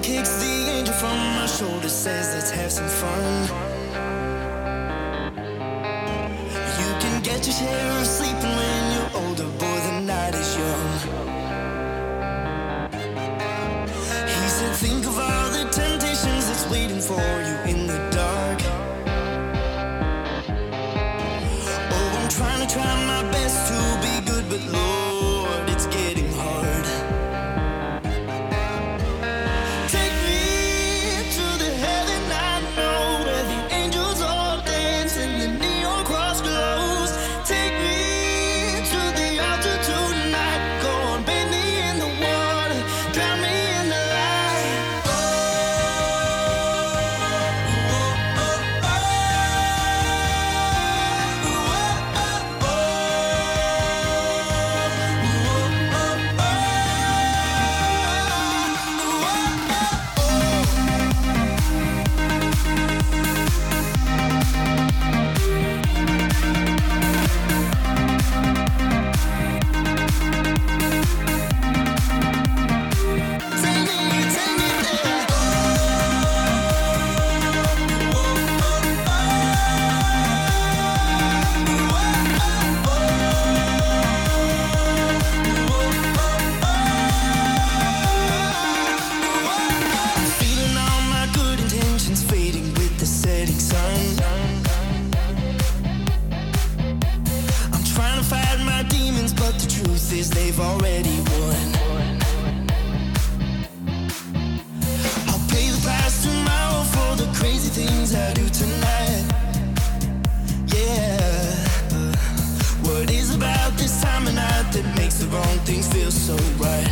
kicks the angel from my shoulder, says let's have some fun. You can get your share of sleeping when you're older, boy, the night is young. He said think of all the temptations that's waiting for you in the dark. Oh, I'm try my best to be good, but Lord, it's getting hard. Take me to the heaven I know, where the angels all dance and the neon cross glows. Take me to the altar tonight. Go on, bathe me in the water, drown me in the light. They've already won. I'll pay the price tomorrow for the crazy things I do tonight. Yeah. What is about this time of night that makes the wrong things feel so right?